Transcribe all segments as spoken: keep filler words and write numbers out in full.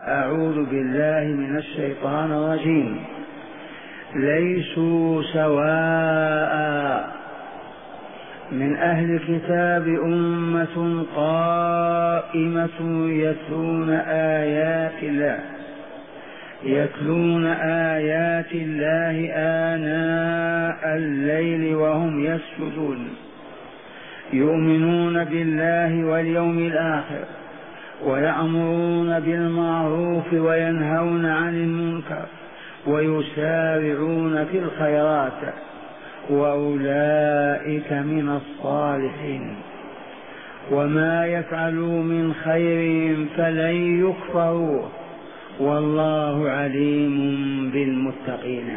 أعوذ بالله من الشيطان الرجيم. ليسوا سواء، من أهل الكتاب أمة قائمة يتلون آيات الله يتلون آيات الله آناء الليل وهم يسجدون، يؤمنون بالله واليوم الآخر، ويأمرون بالمعروف وينهون عن المنكر، ويسارعون في الخيرات، وأولئك من الصالحين. وما يفعلوا من خير فلن يكفروه، والله عليم بالمتقين.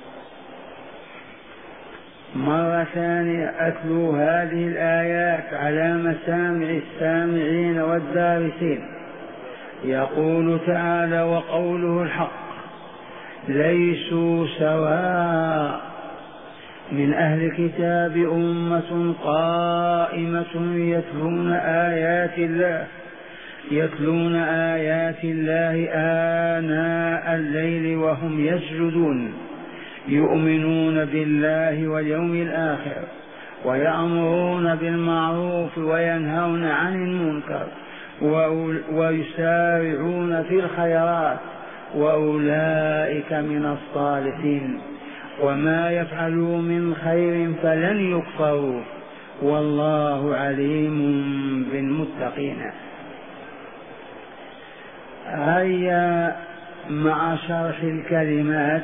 مرة ثانية أتلو هذه الآيات على مسامع السامعين والدارسين. يقول تعالى وقوله الحق: ليسوا سواء، من أهل الكتاب أمة قائمة يتلون آيات الله يتلون آيات الله آناء الليل وهم يسجدون، يؤمنون بالله واليوم الآخر، ويأمرون بالمعروف وينهون عن المنكر، ويسارعون في الخيرات، وأولئك من الصالحين. وما يفعلوا من خير فلن يكفروا، والله عليم بالمتقين. هيا مع شرح الكلمات.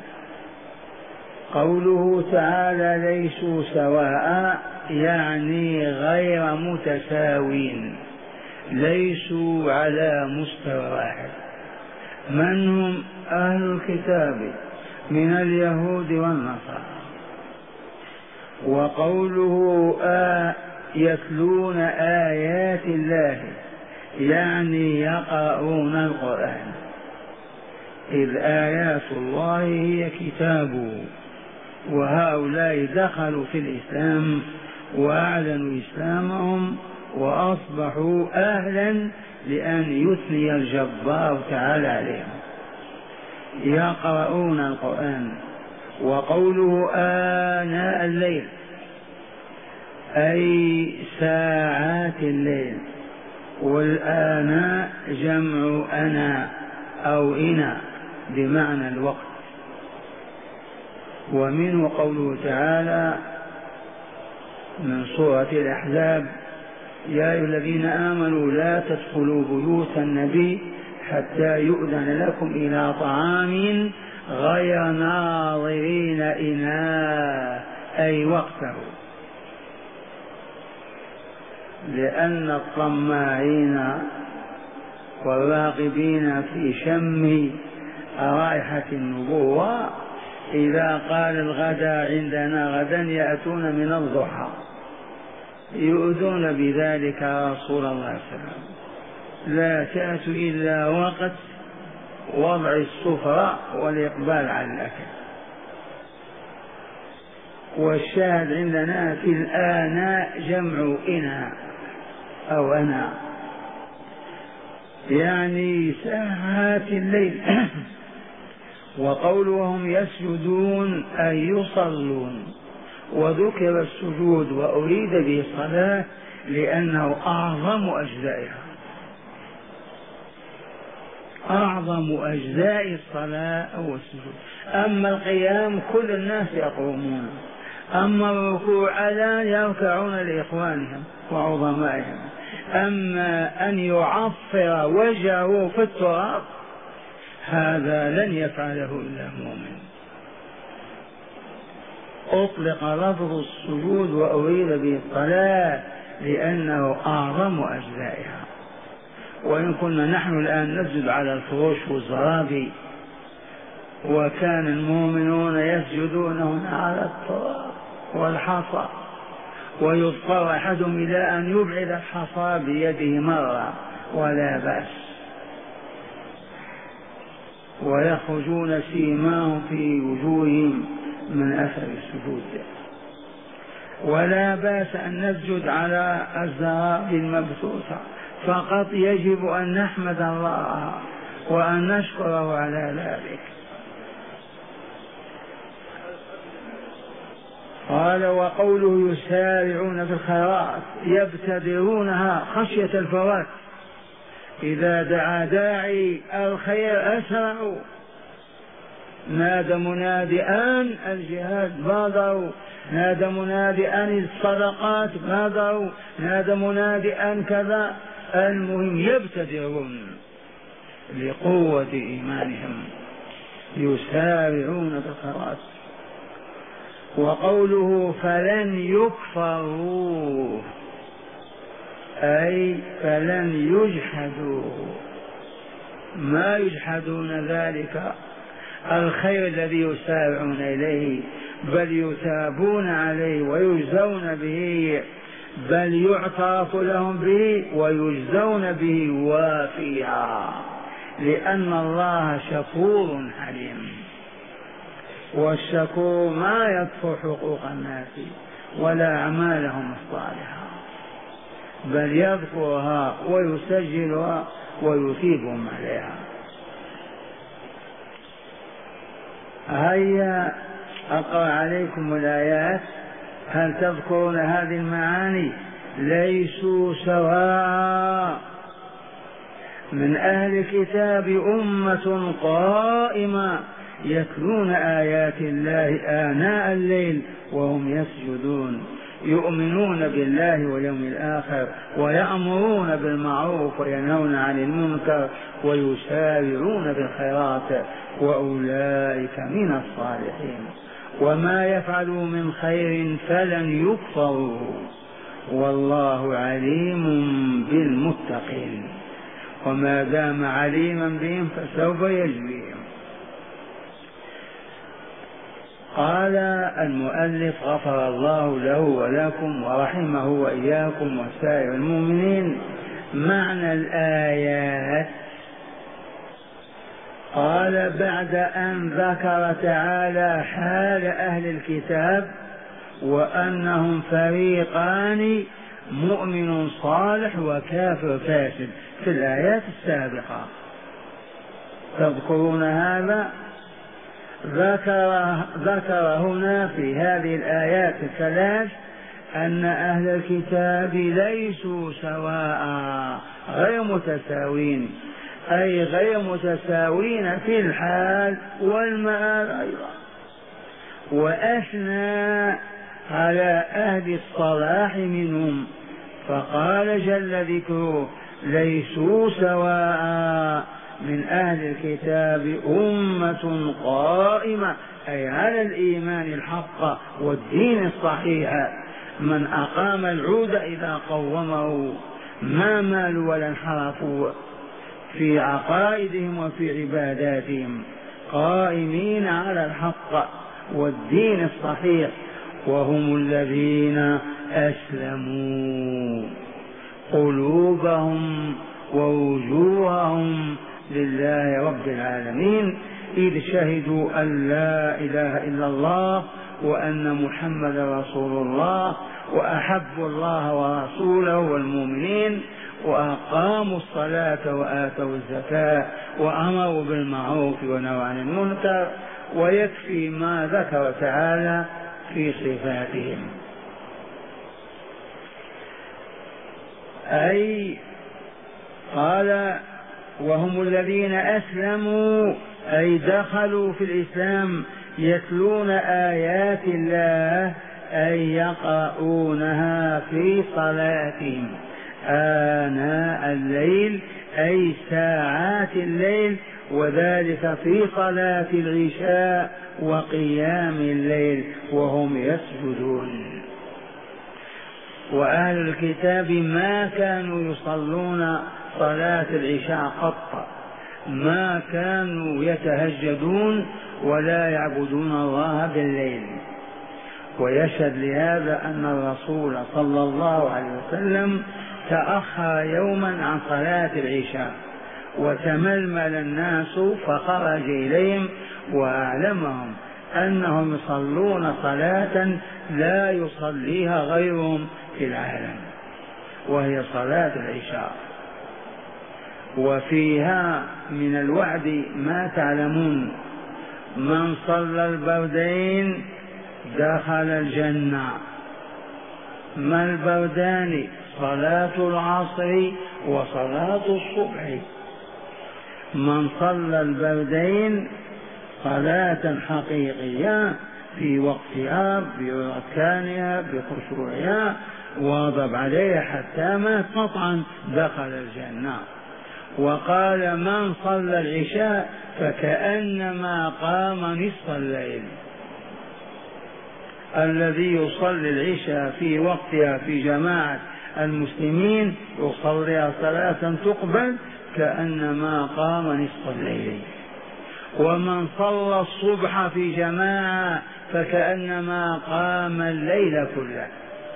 قوله تعالى ليسوا سواء يعني غير متساوين، ليسوا على مستوى واحد. من هم؟ أهل الكتاب من اليهود والنصارى. وقوله آه يتلون آيات الله يعني يقرؤون القرآن، إذ آيات الله هي كتابه، وهؤلاء دخلوا في الإسلام وأعلنوا إسلامهم وأصبحوا أهلا لأن يثني الجبار تعالى عليهم، يقرؤون القرآن. وقوله آناء الليل أي ساعات الليل، والآناء جمع أنا أو إنا بمعنى الوقت. ومنه قوله تعالى من سورة الأحزاب: يا أيها الذين آمنوا لا تدخلوا بيوت النبي حتى يؤذن لكم إلى طعام غير ناظرين إناء أي وقته، لأن الطماعين والراغبين في شم رائحة النبوة إذا قال الغدا عندنا غدا يأتون من الضحى يؤذون بذلك رسول الله صلى الله عليه وسلم. لا تأتوا إلا وقت وضع السفرة والإقبال على الأكل. والشاهد عندنا في الآناء جمع إنا أو أنا يعني ساعات الليل. وقولهم يسجدون أي يصلون، وذكر السجود وأريد به الصلاة لأنه أعظم أجزائها، أعظم أجزاء الصلاة هو السجود. أما القيام كل الناس يقومون، أما الركوع لا يركعون لإخوانهم وعظمائهم. أما أن يعفر وجهه في التراب هذا لن يفعله إلا مؤمن. أطلق لفظ السجود وأريد به الصلاة لأنه أعظم أجزائها. وإن كنا نحن الآن نسجد على الفروش والزرابي، وكان المؤمنون يسجدون هنا على التراب والحصى، ويضطر أحدهم إلى أن يبعد الحصى بيده مرة ولا بأس، ويخرجون سيماهم في وجوههم من أثر السجود. ولا بأس أن نسجد على الزرابي المبثوثة، فقط يجب أن نحمد الله وأن نشكره على ذلك. قال وقوله يسارعون في الخيرات يبتدرونها خشية الفوات، إذا دعا داعي الخير أسرعوا. نادى منادي أن الجهاد بادروا، نادى منادي أن الصدقات بادروا، نادى منادي أن كذا. المهم يبتدرون لقوة إيمانهم يسارعون في الخيرات. وقوله فلن يكفروا أي فلن يجحدوا، ما يجحدون ذلك الخير الذي يسارعون إليه، بل يثابون عليه ويجزون به، بل يعترف لهم به ويجزون به وافيا، لأن الله شكور حليم، والشكور ما يكفر حقوق الناس ولا أعمالهم الصالحة، بل يذكرها ويسجلها ويثيبهم عليها. هيا أقرأ عليكم الآيات، هل تذكرون هذه المعاني؟ ليسوا سواء، من أهل الكتاب أمة قائمة يتلون آيات الله آناء الليل وهم يسجدون، يؤمنون بالله واليوم الآخر، ويأمرون بالمعروف وينهون عن المنكر، ويسارعون بالخيرات، وأولئك من الصالحين. وما يفعلوا من خير فلن يكفروا، والله عليم بالمتقين، وما دام عليما بهم فسوف يجزيهم. قال المؤلف غفر الله له ولكم ورحمه وإياكم وسائر المؤمنين. معنى الآيات، قال بعد أن ذكر تعالى حال أهل الكتاب وأنهم فريقان، مؤمن صالح وكافر فاسد، في الآيات السابقة تذكرون هذا، ذكر, ذكر هنا في هذه الآيات الثلاث أن أهل الكتاب ليسوا سواء، غير متساوين، أي غير متساوين في الحال والمآل أيضا. وأثنى على أهل الصلاح منهم فقال جل ذكره ليسوا سواء، من أهل الكتاب أمة قائمة، أي على الإيمان الحق والدين الصحيح، من أقام العود إذا قومه ما مالوا ولا انحرفوا في عقائدهم وفي عباداتهم، قائمين على الحق والدين الصحيح، وهم الذين أسلموا قلوبهم ووجوههم لله رب العالمين، إذ شهدوا أن لا إله إلا الله وأن محمد رسول الله، وأحبوا الله ورسوله والمؤمنين، وأقاموا الصلاة وآتوا الزكاة وأمروا بالمعروف ونهوا عن المنكر. ويكفي ما ذكر تعالى في صفاتهم، أي قال وهم الذين أسلموا، أي دخلوا في الإسلام، يتلون آيات الله، أي يقرؤونها في صلاتهم آناء الليل، أي ساعات الليل، وذلك في صلاة العشاء وقيام الليل وهم يسجدون. وأهل الكتاب ما كانوا يصلون صلاة العشاء قط، ما كانوا يتهجدون ولا يعبدون الله بالليل. ويشهد لهذا أن الرسول صلى الله عليه وسلم تأخر يوما عن صلاة العشاء، وتململ الناس فخرج إليهم وأعلمهم أنهم يصلون صلاة لا يصليها غيرهم في العالم، وهي صلاة العشاء. وفيها من الوعد ما تعلمون. من صلى البردين دخل الجنة. ما البردان؟ صلاة العصر وصلاة الصبح. من صلى البردين صلاة حقيقية في وقتها بأركانها بخشوعها واظب عليها حتى مات قطعا دخل الجنة. وقال من صلى العشاء فكأنما قام نصف الليل. الذي يصلي العشاء في وقتها في جماعة المسلمين يصليها صلاة تقبل كأنما قام نصف الليل. ومن صلى الصبح في جماعة فكأنما قام الليل كله.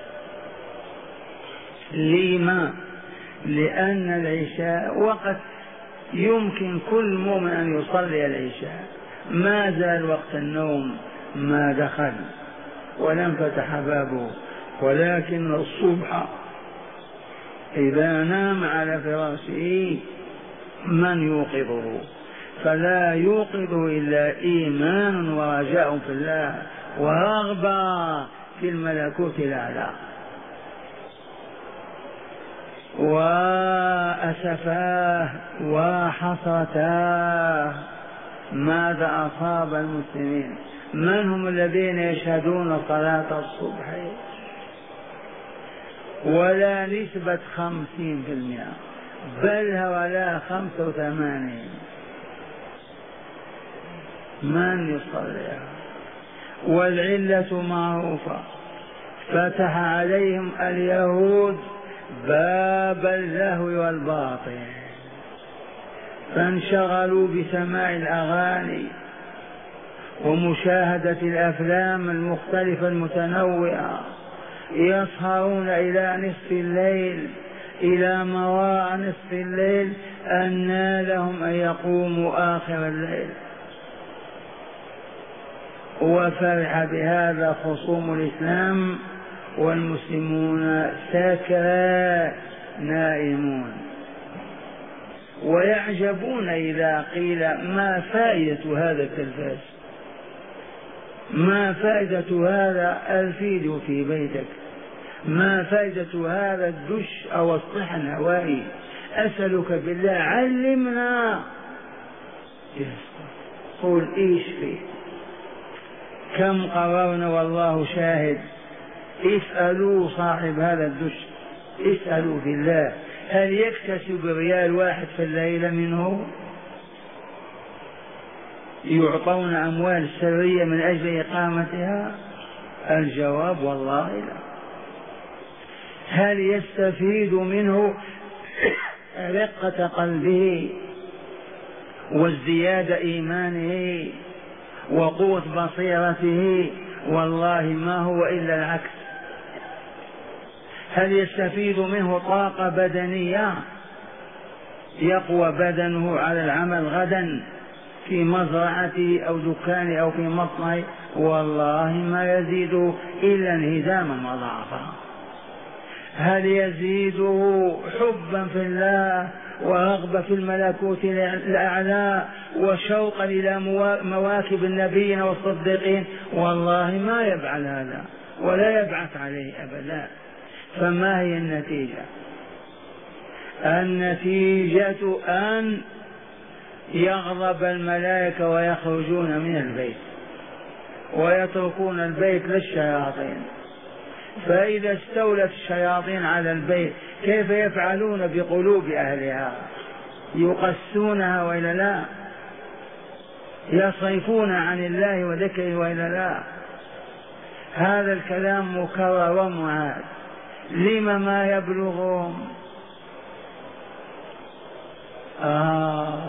لما؟ لأن العشاء وقت يمكن كل مؤمن أن يصلي العشاء، ما زال وقت النوم ما دخل ولم فتح بابه، ولكن الصبح إذا نام على فراشه من يوقظه؟ فلا يوقظه إلا إيمان ورجاء في الله ورغبة في الملكوت الأعلى. وأسفاه وحسرتاه ماذا أصاب المسلمين؟ من هم الذين يشهدون صلاة الصبح ولا نسبة خمسين في المئة بل ولا خمسة وثمانين؟ من يصليها؟ والعلة معروفة، فتح عليهم اليهود باب اللهو والباطل فانشغلوا بسماع الأغاني ومشاهدة الأفلام المختلفة المتنوعة، يسهرون إلى نصف الليل إلى مواء نصف الليل، أنى لهم أن يقوموا آخر الليل. وفرح بهذا خصوم الإسلام والمسلمون سكرى نائمون، ويعجبون إذا قيل ما فائدة هذا التلفاز، ما فائدة هذا الفيديو في بيتك، ما فائدة هذا الدش أو الصحن الهوائي، أسألك بالله علمنا. قل إيش فيه؟ كم قررنا والله شاهد. اسألوا صاحب هذا الدش، اسألوا بالله هل يكتسب ريال واحد في الليلة منه؟ يعطون أموال سرية من أجل إقامتها؟ الجواب والله لا. هل يستفيد منه رقة قلبه وازدياد إيمانه وقوة بصيرته؟ والله ما هو إلا العكس. هل يستفيد منه طاقة بدنية يقوى بدنه على العمل غدا في مزرعته أو دكانه أو في مصنعه؟ والله ما يزيده إلا انهزاما وضعفا. هل يزيده حبا في الله ورغبة في الملكوت الأعلى وشوقا إلى مواكب النبيين والصديقين؟ والله ما يفعل هذا ولا يبعث عليه أبدا. فما هي النتيجة؟ النتيجة أن يغضب الملائكة ويخرجون من البيت ويتركون البيت للشياطين. فإذا استولت الشياطين على البيت كيف يفعلون بقلوب أهلها؟ يقسونها وإلا لا؟ يصرفون عن الله وذكره وإلا لا؟ هذا الكلام مكرر ومعاد. لما ما يبلغهم؟ آه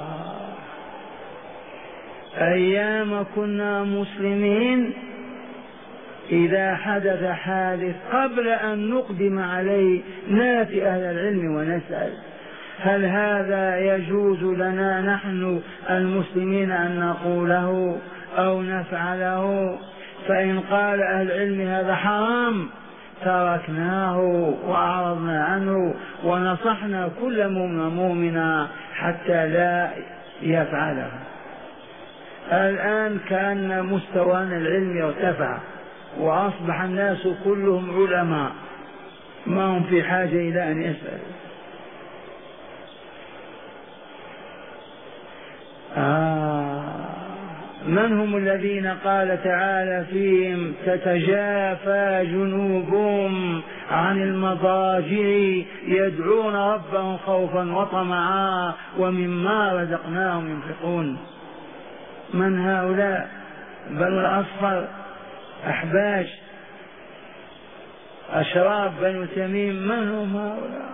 أيام كنا مسلمين إذا حدث حادث قبل أن نقدم عليه ناتي أهل العلم ونسأل هل هذا يجوز لنا نحن المسلمين أن نقوله أو نفعله؟ فإن قال أهل العلم هذا حرام تركناه وأعرضنا عنه ونصحنا كل مؤمنا حتى لا يفعله. الآن كان مستوانا العلمي ارتفع وأصبح الناس كلهم علماء، ما هم في حاجة إلى أن يسألوا. آه من هم الذين قال تعالى فيهم تتجافى جنوبهم عن المضاجع يدعون ربهم خوفا وطمعا ومما رزقناهم ينفقون؟ من هؤلاء؟ بنو الأصفر، أحباش، أشراف بنو تميم، من هم هؤلاء؟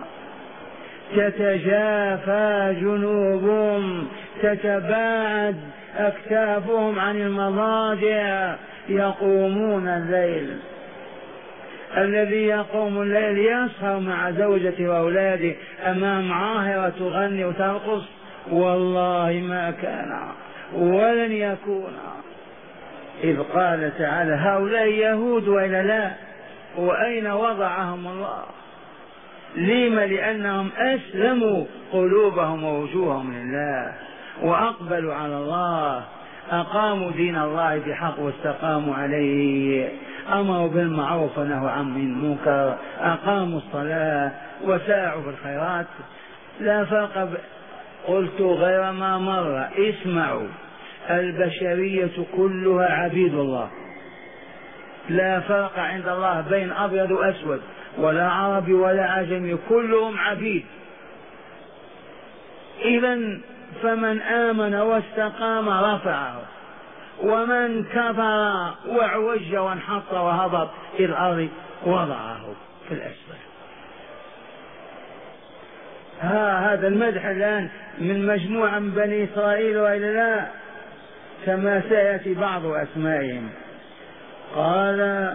تتجافى جنوبهم، تتباعد أكتافهم عن المضاجع، يقومون الليل. الذي يقوم الليل يسهر مع زوجته وأولاده أمام عاهرة تغني وترقص، والله ما كان ولن يكون. إذ قال تعالى هؤلاء يهود وإلا لا؟ وأين وضعهم الله؟ لما؟ لأنهم أسلموا قلوبهم ووجوههم لله وأقبلوا على الله، أقاموا دين الله بحق واستقاموا عليه، أمروا بالمعروف ونهوا عن المنكر، أقاموا الصلاة وسارعوا في الخيرات. لا فرق ب... قلت غير ما مر، اسمعوا، البشرية كلها عبيد الله، لا فرق عند الله بين أبيض وأسود ولا عربي ولا عجمي، كلهم عبيد. إذن فمن آمن واستقام رفعه، ومن كفر وعوج وانحط وهبط في الأرض وضعه في الأسفل. ها هذا المدح الآن من مجموعة من بني إسرائيل وإلا لا؟ كما سيأتي بعض أسمائهم. قال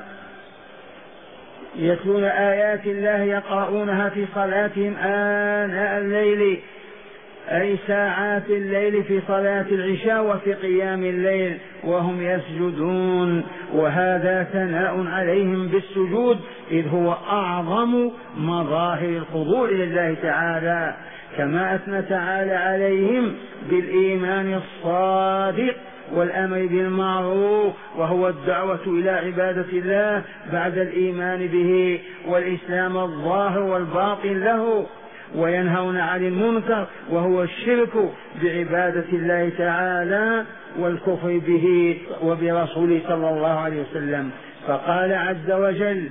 يتلون آيات الله يقرؤونها في صلاتهم آناء الليل، أي ساعات الليل في صلاة العشاء وفي قيام الليل وهم يسجدون، وهذا ثناء عليهم بالسجود إذ هو أعظم مظاهر الخضوع لله تعالى، كما أثنى تعالى عليهم بالإيمان الصادق والأمر بالمعروف وهو الدعوة إلى عبادة الله بعد الإيمان به والإسلام الظاهر والباطن له، وينهون عن المنكر وهو الشرك بعبادة الله تعالى والكفر به وبرسوله صلى الله عليه وسلم. فقال عز وجل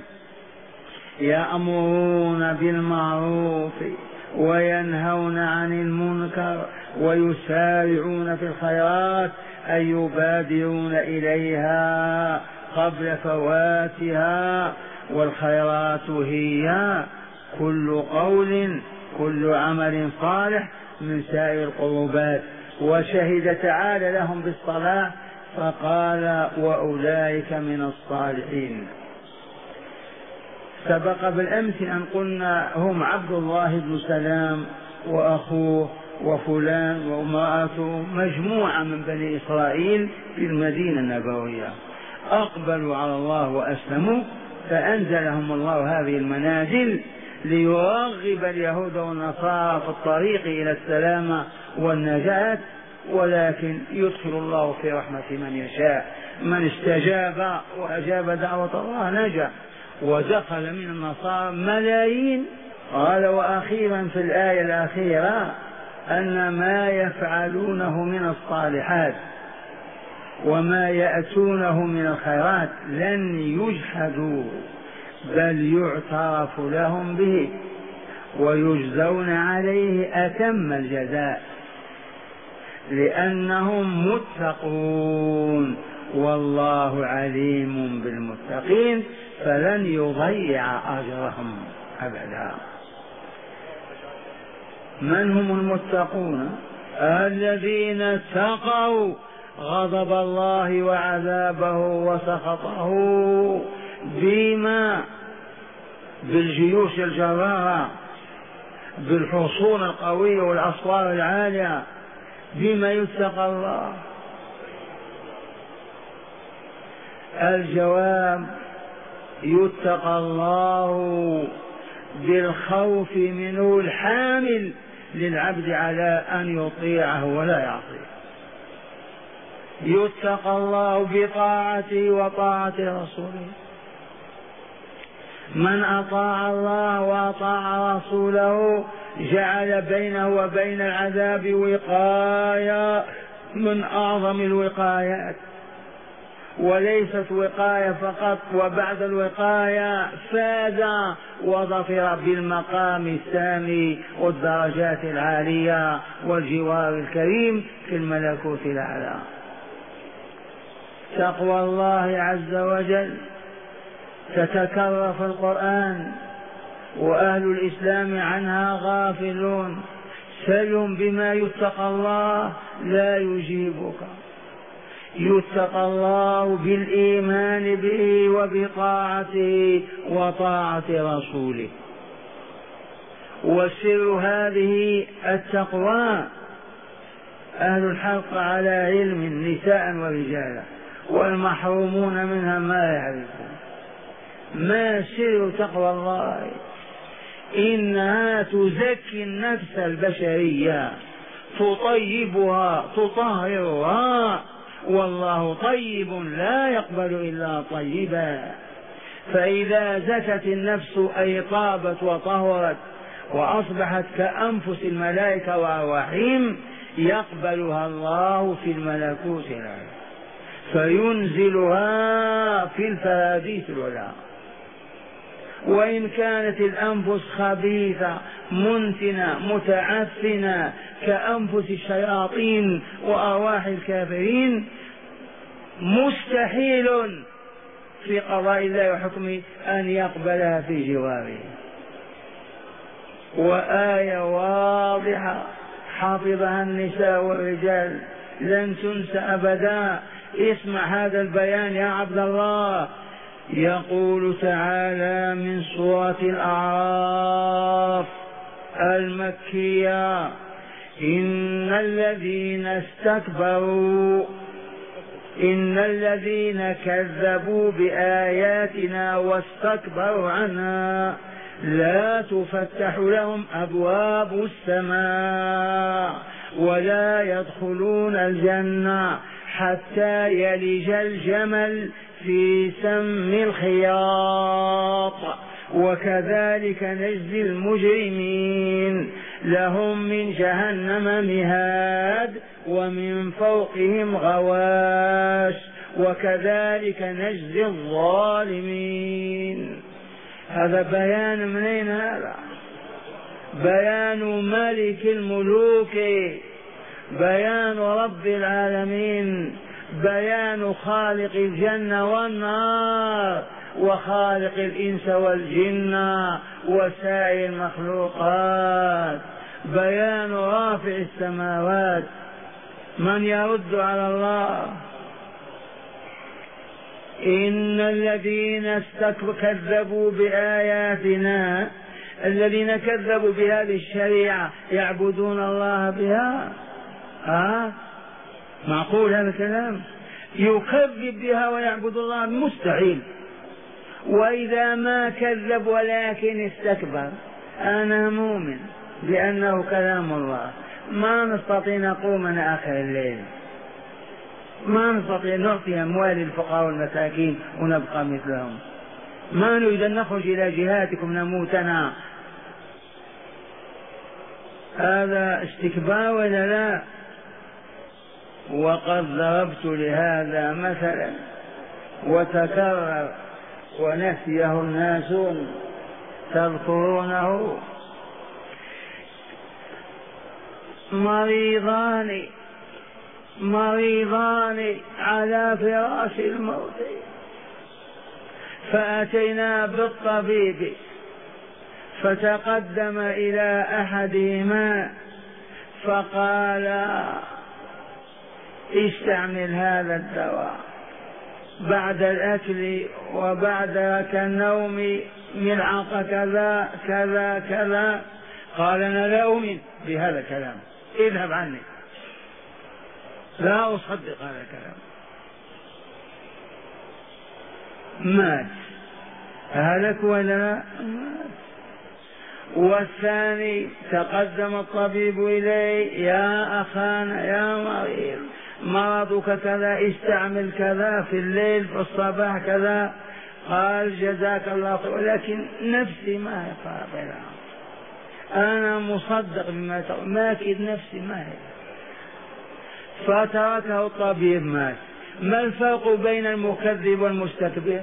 يأمرون بالمعروف وينهون عن المنكر ويسارعون في الخيرات، أي يبادرون إليها قبل فواتها. والخيرات هي كل قول كل عمل صالح من سائر القربات. وشهد تعالى لهم بالصلاة فقال وأولئك من الصالحين. سبق بالأمس أن قلنا هم عبد الله بن سلام وأخوه وفلان وامرأته، مجموعة من بني إسرائيل في المدينة النبوية، أقبلوا على الله وأسلموا، فأنزلهم الله هذه المنازل ليرغب اليهود والنصارى في الطريق إلى السلامة والنجاة، ولكن يدخل الله في رحمة من يشاء. من استجاب وأجاب دعوة الله نجا، ودخل من النصارى ملايين. قال وأخيرا في الآية الأخيرة أن ما يفعلونه من الصالحات وما يأتونه من الخيرات لن يجحدوا، بل يعترف لهم به ويجزون عليه أتم الجزاء، لأنهم متقون والله عليم بالمتقين، فلن يضيع أجرهم أبدا. من هم المتقون؟ الذين اتقوا غضب الله وعذابه وسخطه بما بالجيوش الجرارة، بالحصون القوية والأسوار العالية، بما يتقى الله. الجواب يتقى الله بالخوف منه الحامل للعبد على أن يطيعه ولا يعصيه. يتقى الله بطاعته وطاعة رسوله. من أطاع الله وأطاع رسوله جعل بينه وبين العذاب وقاية من أعظم الوقايات، وليست وقاية فقط، وبعد الوقاية فاز وظفر بالمقام السامي والدرجات العالية والجوار الكريم في الملكوت الأعلى. تقوى الله عز وجل تتكرر في القرآن وأهل الإسلام عنها غافلون. سلهم بما يتقى الله لا يجيبك. يتقى الله بالإيمان به وبطاعته وطاعة رسوله. وسر هذه التقوى أهل الحق على علم نساء ورجالا، والمحرومون منها ما يعرفون ما سر تقوى الله. إنها تزكي النفس البشرية، تطيبها تطهرها، والله طيب لا يقبل إلا طيبا. فإذا زكت النفس أي طابت وطهرت وأصبحت كأنفس الملائكة وأرواحهم يقبلها الله في الملكوت الأعلى فينزلها في الفراديس العلى. وإن كانت الأنفس خبيثة منتنة متعفنة كأنفس الشياطين وأرواح الكافرين، مستحيل في قضاء الله وحكمه أن يقبلها في جواره. وآية واضحة حافظها النساء والرجال لن تنسى أبدا. اسمع هذا البيان يا عبد الله. يقول تعالى من سورة الأعراف المكية: إن الذين استكبروا إن الذين كذبوا بآياتنا واستكبروا عنها لا تفتح لهم أبواب السماء ولا يدخلون الجنة حتى يلج الجمل في سم الخياط وكذلك نجزي المجرمين. لهم من جهنم مهاد ومن فوقهم غواش وكذلك نجزي الظالمين. هذا بيان منين؟ هذا بيان ملك الملوك، بيان رب العالمين، بيان خالق الجنة والنار وخالق الإنس والجن وسائر المخلوقات، بيان رافع السماوات. من يرد على الله؟ إن الذين كذبوا بآياتنا، الذين كذبوا بهذه الشريعة يعبدون الله بها. آه؟ معقول هذا الكلام؟ يكذب بها ويعبد الله؟ مستحيل. وإذا ما كذب ولكن استكبر، أنا مؤمن بأنه كلام الله، ما نستطيع نقوم من آخر الليل، ما نستطيع نعطي أموال الفقراء والمساكين ونبقى مثلهم، ما نريد أن نخرج إلى جهاتكم نموتنا. هذا استكبار ولا لا؟ وقد ضربت لهذا مثلا وتكرر ونسيه الناس، تذكرونه. مريضان مريضان على فراش الموت، فأتينا بالطبيب فتقدم إلى أحدهما فقال: استعمل هذا الدواء بعد الأكل وبعد كالنوم ملعقة كذا كذا كذا. قال: أنا لا أؤمن بهذا الكلام، اذهب عني، لا أصدق هذا الكلام. مات. هلك ولا لا؟ والثاني تقدم الطبيب إليه: يا أخانا يا مريض، مرضك كذا، استعمل كذا في الليل في الصباح كذا. قال: جزاك الله خير، ولكن نفسي ما هي قابلة، أنا مصدق بما تقول، ما كيد نفسي ما هي. فتركه الطبيب مات. ما الفرق بين المكذب والمستكبر؟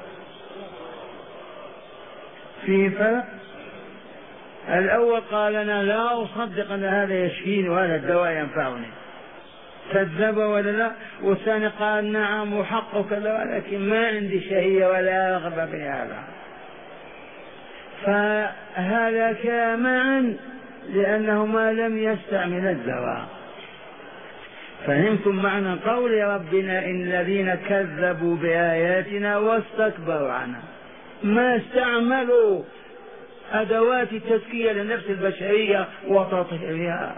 في فرق. الأول قال: أنا لا أصدق أن هذا يشفيني وهذا الدواء ينفعني، كذب ولا لا؟ والثاني قال: نعم وحق كذا، ولكن ما عندي شهية ولا رغبة في هذا. فهلكا معا لأنهما لم يستعمل الدواء. فهمتم معنى قول ربنا: إن الذين كذبوا بآياتنا واستكبروا عنها، ما استعملوا أدوات التزكية للنفس البشرية وتطهيرها.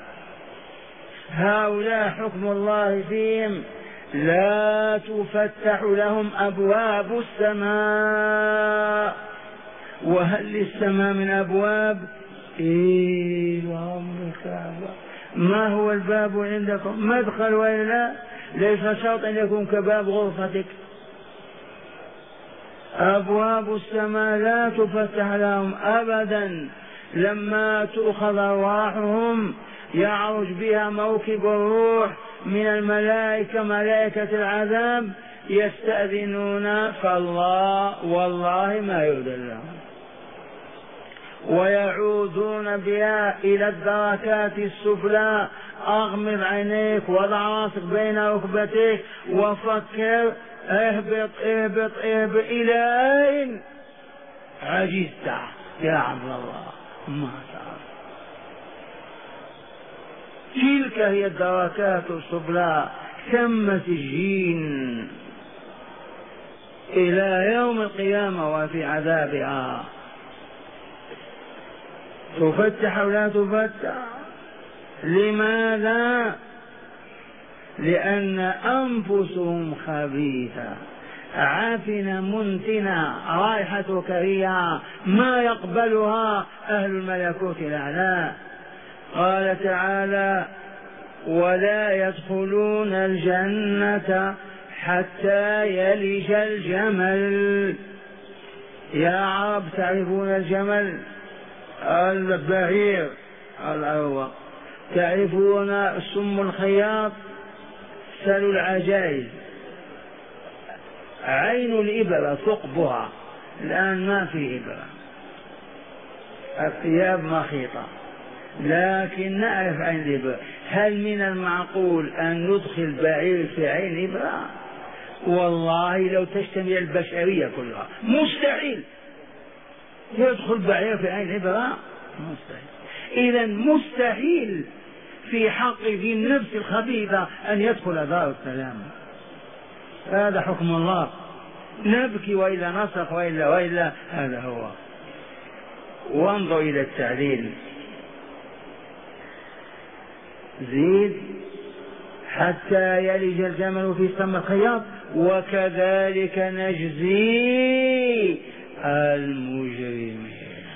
هؤلاء حكم الله فيهم: لا تفتح لهم أبواب السماء. وهل للسماء من أبواب؟ إيه ربك، ما هو الباب عندكم؟ مدخل وإلا ليس شرط أن يكون كباب غرفتك. أبواب السماء لا تفتح لهم أبدا. لما تؤخذ أرواحهم يعرج بها موكب الروح من الملائكة، ملائكة العذاب، يستأذنون فالله والله ما يؤذن لهم، ويعودون بها إلى الدركات السفلى. أغمض عينيك، وضع راسك بين ركبتيك وفكر، اهبط اهبط اهبط إلى أين عجزت يا عبد الله؟ ما تعرف. تلك هي الدركات السفلى، ثم سجين إلى يوم القيامة وفي عذابها. تفتح أو لا تفتح؟ لماذا؟ لأن أنفسهم خبيثة، عافنة منتنة، رائحة كريهة ما يقبلها أهل الملكوت الأعلى. قال تعالى: ولا يدخلون الجنة حتى يلج الجمل. يا عرب تعرفون الجمل؟ البعير الأروق. تعرفون السم الخياط؟ سل العجائز. عين الإبرة ثقبها، الآن ما في إبرة، الثياب مخيطة، لكن نعرف عين الإبرة. هل من المعقول أن ندخل بعير في عين إبرة؟ والله لو تجتمع البشرية كلها مستحيل يدخل بعير في عين إبرة، مستحيل. إذا مستحيل في حق ذي النفس الخبيثة أن يدخل دار السلام. هذا حكم الله. نبكي وإلا نصرخ وإلا وإلا هذا هو. وانظر إلى التعليل، زيد: حتى يلج الجمل في سم الخياط وكذلك نجزي المجرمين.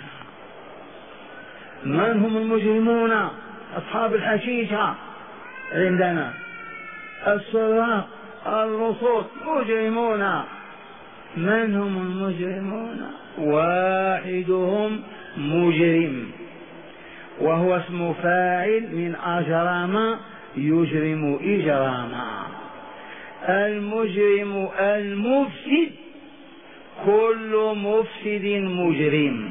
من هم المجرمون؟ أصحاب الحشيشة عندنا، السراق، اللصوص، مجرمون. من هم المجرمون؟ واحدهم مجرم، وهو اسم فاعل من أجرم يجرم إجراما. المجرم المفسد، كل مفسد مجرم.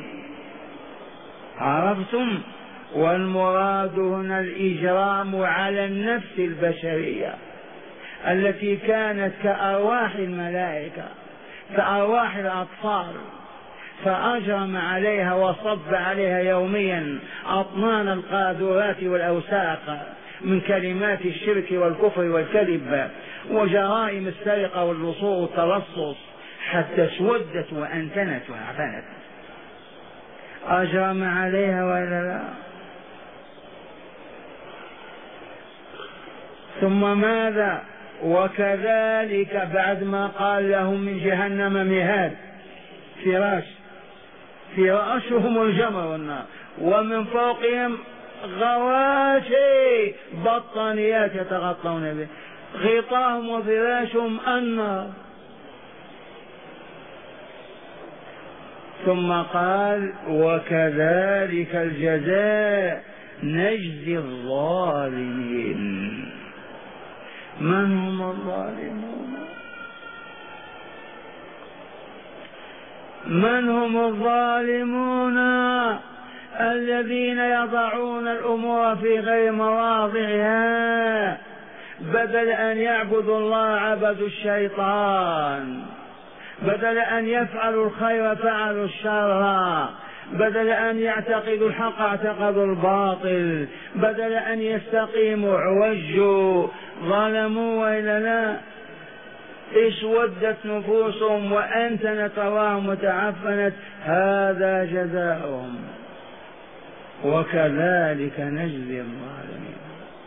عرفتم؟ والمراد هنا الإجرام على النفس البشرية التي كانت كأرواح الملائكة، كأرواح الأطفال، فأجرم عليها وصب عليها يوميا أطنان القاذورات والأوساق من كلمات الشرك والكفر والكذب وجرائم السرقة واللصوص والتلصص، حتى اسودت وأنتنت وعفنت. أجرم عليها ولا لا؟ ثم ماذا؟ وكذلك بعد ما قال لهم من جهنم مهاد، فراش، في رأسهم الجمر والنار، ومن فوقهم غواشي بطانيات يتغطون به، غطاهم وفراشهم النار. ثم قال وكذلك الجزاء نجزي الظالمين. من هم الظالمون؟ من هم الظالمون؟ الذين يضعون الأمور في غير مواضعها، بدل أن يعبدوا الله عبدوا الشيطان، بدل أن يفعلوا الخير فعلوا الشر، بدل أن يعتقدوا الحق اعتقدوا الباطل، بدل أن يستقيموا عوجوا، ظلموا وإلا لا؟ اسودت نفوسهم وأنتنت رواهم وتعفنت، هذا جزاؤهم وكذلك نجزي الظالمين.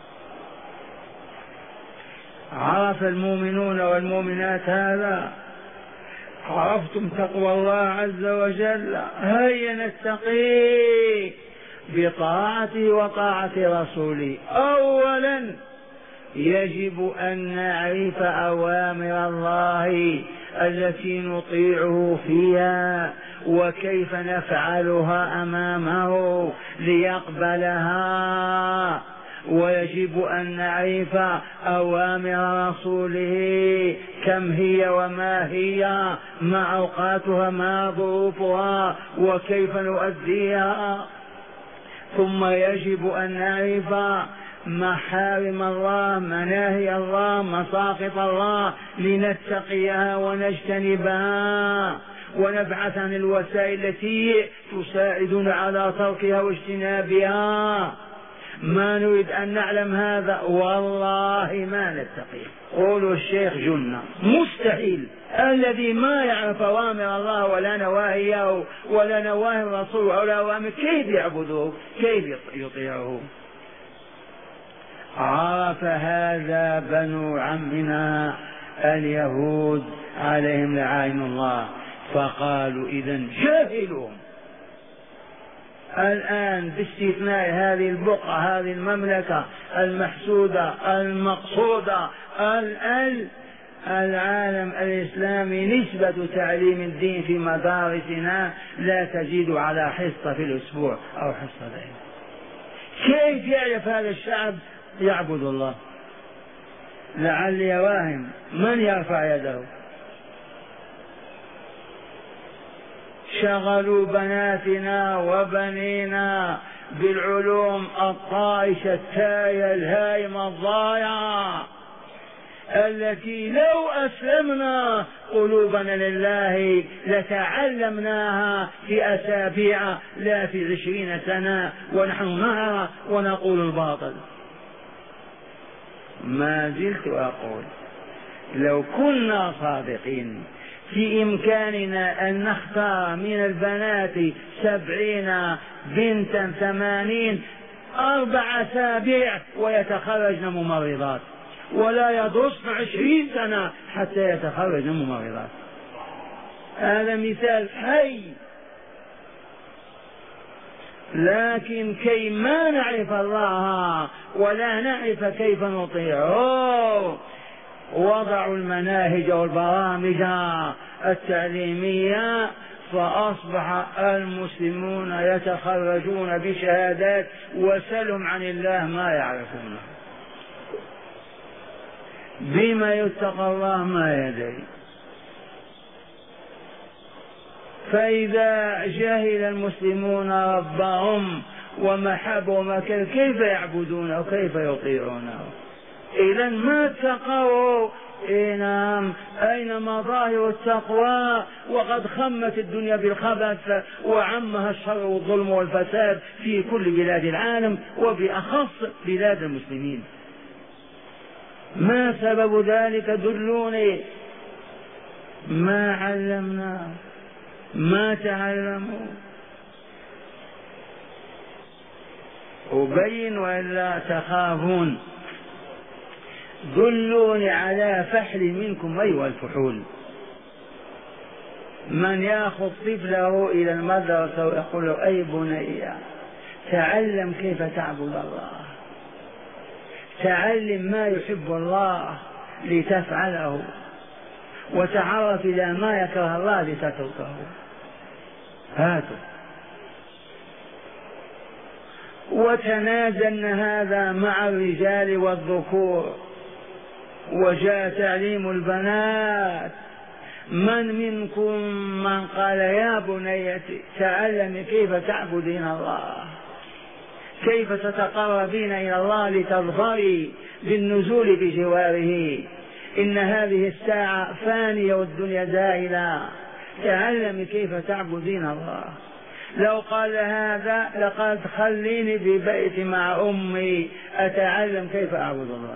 عرف المؤمنون والمؤمنات هذا، عرفتم تقوى الله عز وجل، هيا نتقي بطاعته وطاعة رسوله. أولا يجب أن نعرف أوامر الله التي نطيعه فيها وكيف نفعلها أمامه ليقبلها، ويجب أن نعرف أوامر رسوله كم هي وما هي، ما أوقاتها ما ظروفها وكيف نؤديها. ثم يجب أن نعرف محارم الله مناهي الله مساقط الله لنتقيها ونجتنبها ونبحث عن الوسائل التي تساعدنا على تركها واجتنابها. ما نريد أن نعلم هذا والله ما نتقي. قولوا الشيخ جنة، مستحيل الذي ما يعرف أوامر الله ولا نواهيه ولا نواهي الرسول ولا أوامر كيف يعبده كيف يطيعه. عرف هذا بنو عمنا اليهود عليهم لعائن الله، فقالوا إذن جاهلون. الآن باستثناء هذه البقعة هذه المملكة المحسودة المقصودة الآن العالم الإسلامي نسبة تعليم الدين في مدارسنا لا تزيد على حصة في الأسبوع أو حصتين. كيف يعرف هذا الشعب يعبد الله؟ لعلي واهم من يرفع يده. شغلوا بناتنا وبنينا بالعلوم الطائشة التاية الهائمة الضائعة التي لو أسلمنا قلوبنا لله لتعلمناها في أسابيع لا في عشرين سنة ونحن نرى ونقول الباطل. ما زلت أقول لو كنا صادقين في إمكاننا أن نختار من البنات سبعين بنتا ثمانين أربع أسابيع ويتخرجن ممرضات، ولا يدرسن عشرين سنة حتى يتخرجن ممرضات. هذا مثال حي. لكن كي ما نعرف الله ولا نعرف كيف نطيعه وضعوا المناهج والبرامج التعليمية، فأصبح المسلمون يتخرجون بشهادات وسلم عن الله ما يعرفونه. بما يتقى الله ما يدري. فإذا جهل المسلمون ربهم ومحبوا مكان كيف يعبدونه وكيف يطيعونه؟ إذا ما اتقوا. إيه نعم، أين مظاهر التقوى وقد خمت الدنيا بالخبث وعمها الشر والظلم والفساد في كل بلاد العالم وبأخص بلاد المسلمين. ما سبب ذلك؟ دلوني. ما علمنا ما تعلموا. أبين وإلا تخافون. دلوني على فحل منكم أيها الفحول. من يأخذ طفله إلى المدرسة ويقول له أي بني تعلم كيف تعبد الله، تعلم ما يحب الله لتفعله، وتعرف إلى ما يكره الله لتتركه. هاتوا. وتنازلنا هذا مع الرجال والذكور، وجاء تعليم البنات. من منكم من قال يا بنيتي تعلمي كيف تعبدين الله، كيف تتقربين إلى الله لتظفري بالنزول بجواره، إن هذه الساعة فانية والدنيا زائلة، تعلمي كيف تعبدين الله. لو قال هذا لقالت خليني في بيتي مع أمي أتعلم كيف أعبد الله.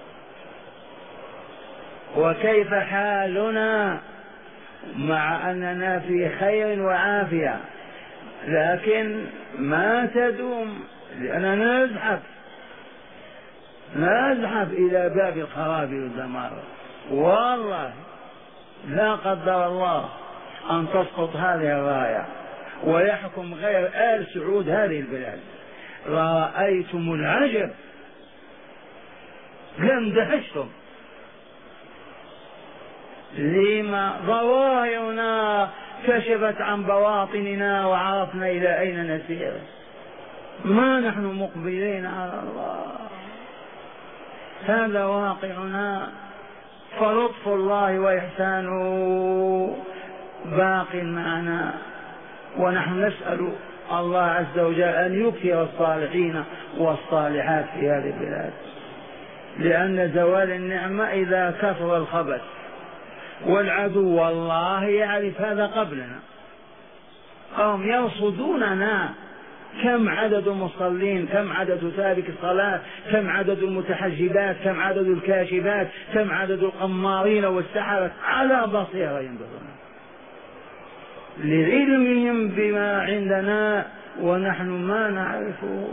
وكيف حالنا مع أننا في خير وعافية، لكن ما تدوم، لأننا نزحف نزحف إلى باب الخراب والدمار. والله لا قدر الله أن تسقط هذه الراية ويحكم غير آل سعود هذه البلاد. رأيتم العجب، لم دهشتم. لما ظواهرنا كشفت عن بواطننا وعرفنا إلى أين نسير، ما نحن مقبلين على الله. هذا واقعنا، فلطف الله وإحسانه باق معنا، ونحن نسأل الله عز وجل أن يكثر الصالحين والصالحات في هذه البلاد، لأن زوال النعمة إذا كثر الخبث. والعدو والله يعرف هذا قبلنا، هم يرصدوننا كم عدد المصلين، كم عدد تارك الصلاة، كم عدد المتحجبات، كم عدد الكاشفات، كم عدد القمارين والسحرة، على بصيرة ينظرون لعلمهم بما عندنا ونحن ما نعرفه.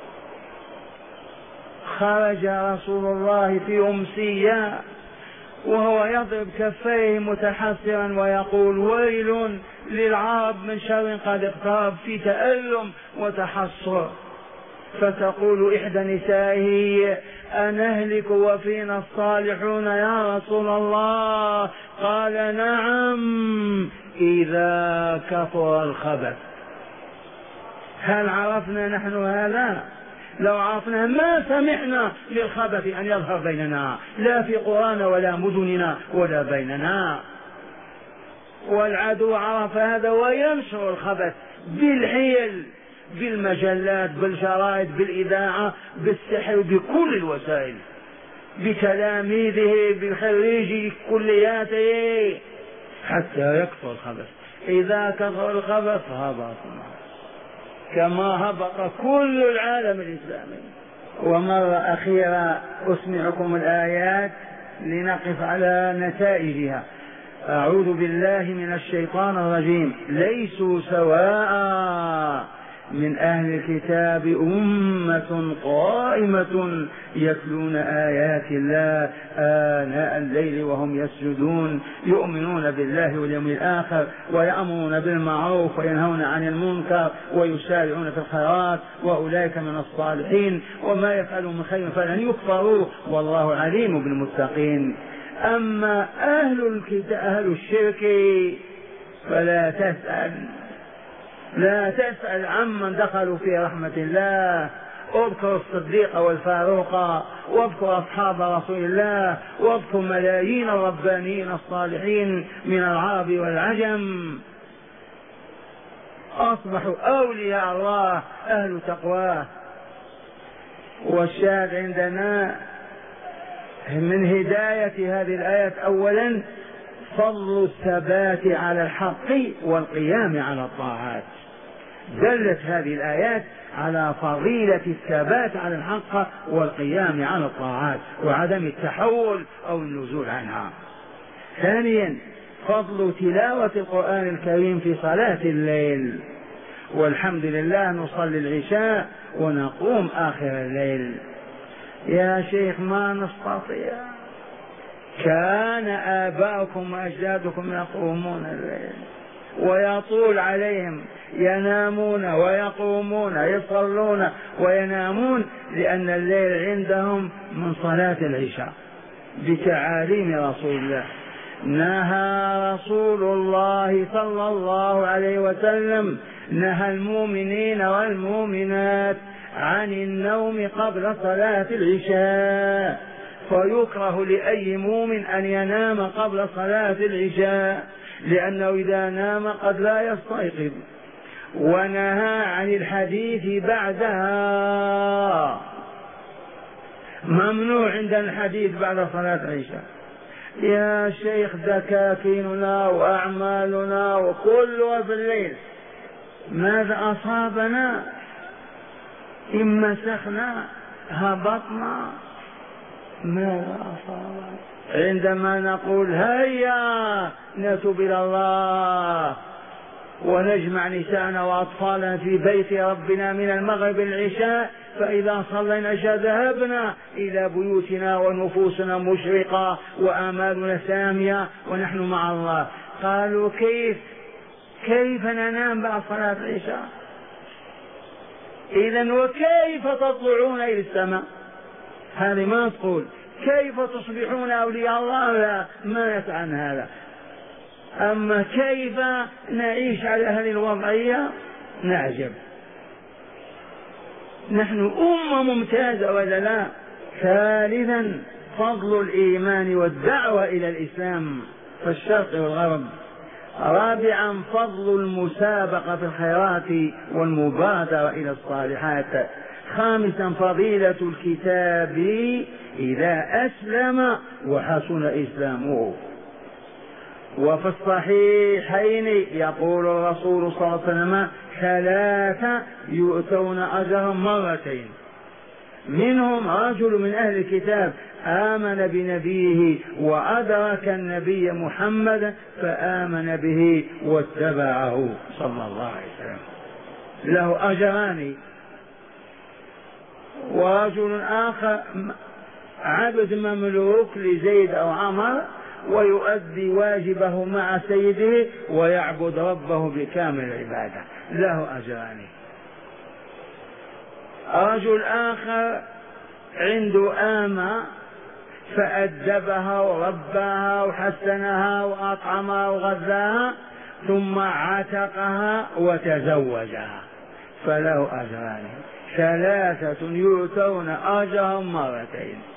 خرج رسول الله في أمسية وهو يضرب كفيه متحسرا ويقول ويل للعرب من شر قد اقترب، في تألم وتحسر. فتقول إحدى نسائه أنهلك وفينا الصالحون يا رسول الله؟ قال نعم إذا كثر الخبث. هل عرفنا نحن هذا؟ لو عرفنا ما سمعنا للخبث أن يظهر بيننا، لا في قرانا ولا مدننا ولا بيننا. والعدو عرف هذا وينشر الخبث بالحيل، بالمجلات، بالجرائد، بالإذاعة، بالسحر، بكل الوسائل، بتلاميذه، بخريجي كلياته، حتى يكثر الخبث. إذا كثر الخبث هبط كما هبط كل العالم الإسلامي. ومرة أخيرة أسمعكم الآيات لنقف على نتائجها. أعوذ بالله من الشيطان الرجيم. ليسوا سواء من أهل الكتاب أمة قائمة يتلون آيات الله آناء الليل وهم يسجدون يؤمنون بالله واليوم الآخر ويأمرون بالمعروف وينهون عن المنكر ويسارعون في الخيرات وأولئك من الصالحين وما يفعلوا من خير فلن يكفروا والله عليم بالمتقين. أما أهل الكتاب أهل الشرك فلا تسأل لا تسأل عمن دخلوا في رحمة الله. اذكر الصديق والفاروق واذكر أصحاب رسول الله واذكر ملايين الربانيين الصالحين من العرب والعجم أصبحوا أولياء الله أهل تقواه. والشاهد عندنا من هداية هذه الآيات أولا فضل الثبات على الحق والقيام على الطاعات. دلت هذه الآيات على فضيلة الثبات على الحق والقيام على الطاعات وعدم التحول أو النزول عنها. ثانيا فضل تلاوة القرآن الكريم في صلاة الليل، والحمد لله نصلي العشاء ونقوم آخر الليل. يا شيخ ما نستطيع، كان آباؤكم وأجدادكم يقومون الليل ويطول عليهم، ينامون ويقومون، يصلون وينامون، لأن الليل عندهم من صلاة العشاء بتعاليم رسول الله. نهى رسول الله صلى الله عليه وسلم، نهى المؤمنين والمؤمنات عن النوم قبل صلاة العشاء، فيكره لأي مؤمن أن ينام قبل صلاة العشاء، لأنه إذا نام قد لا يستيقظ. ونهى عن الحديث بعدها، ممنوع عند الحديث بعد صلاة العشاء. يا شيخ دكاكيننا وأعمالنا وكلها في الليل، ماذا أصابنا؟ إن مسخنا هبطنا، ماذا أصابنا؟ عندما نقول هيا نتوب إلى الله ونجمع نساءنا وأطفالنا في بيت ربنا من المغرب العشاء، فإذا صلينا العشاء ذهبنا إلى بيوتنا ونفوسنا مشرقة وآمالنا سامية ونحن مع الله. قالوا كيف كيف ننام بعد صلاة العشاء؟ إذن وكيف تطلعون إلى السماء؟ هذه ما تقول. كيف تصبحون أولياء الله؟ لا، ما يسعن هذا. أما كيف نعيش على هذه الوضعية؟ نعجب. نحن أمة ممتازة ولا لا؟ ثالثا فضل الإيمان والدعوة إلى الإسلام في الشرق والغرب. رابعا فضل المسابقة في الخيرات والمبادرة إلى الصالحات. خامسا فضيلة الكتاب إذا أسلم وحسن إسلامه. وفي الصحيحين يقول الرسول صلى الله عليه وسلم ثلاثة يؤتون أجرهم مرتين، منهم رجل من أهل الكتاب آمن بنبيه وأدرك النبي محمد فآمن به واتبعه صلى الله عليه وسلم، له أجران. ورجل آخر عبد مملوك لزيد أو عمر ويؤدي واجبه مع سيده ويعبد ربه بكامل العبادة، له أجران. رجل آخر عنده آمة فأدبها ورباها وحسنها وأطعمها وغذاها ثم عتقها وتزوجها، فله أجران. ثلاثة يؤتون أجرهم مرتين.